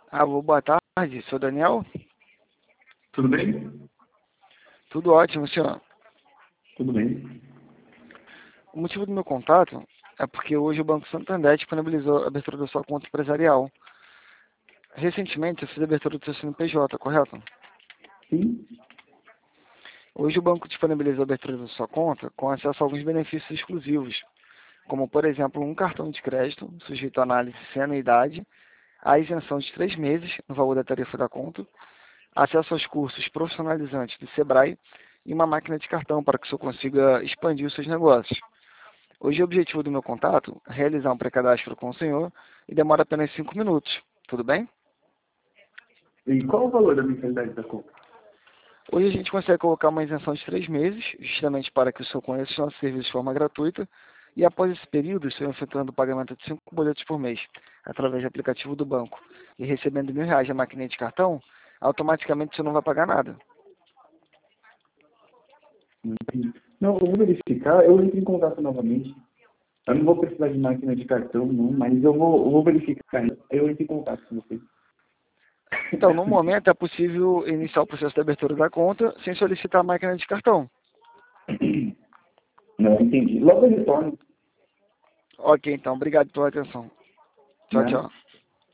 Alô, boa tarde, sou Daniel. Tudo bem? Tudo ótimo, senhor. Tudo bem. O motivo do meu contato é porque hoje o Banco Santander disponibilizou a abertura da sua conta empresarial. Recentemente, eu fiz a abertura do seu CNPJ, correto? Sim? Hoje o banco disponibilizou a abertura da sua conta com acesso a alguns benefícios exclusivos, como, por exemplo, um cartão de crédito, sujeito à análise sem anuidade, a isenção de 3 meses no valor da tarifa da conta, acesso aos cursos profissionalizantes do Sebrae e uma máquina de cartão para que o senhor consiga expandir os seus negócios. Hoje o objetivo do meu contato é realizar um pré-cadastro com o senhor e demora apenas 5 minutos. Tudo bem? E qual o valor da mensalidade da conta? Hoje a gente consegue colocar uma isenção de 3 meses, justamente para que o senhor conheça os nossos serviços de forma gratuita, e após esse período, o senhor efetuando o pagamento de 5 boletos por mês, através do aplicativo do banco, e recebendo R$ 1.000 na maquininha de cartão, automaticamente o senhor não vai pagar nada. Não entendi. Não, eu vou verificar, eu entro em contato novamente. Eu não vou precisar de máquina de cartão, não, mas eu vou verificar. Eu entro em contato com você. Então, no momento, é possível iniciar o processo de abertura da conta sem solicitar a máquina de cartão. Não, entendi. Logo eu retorno. Ok, então, obrigado pela atenção. Tchau, Né? tchau.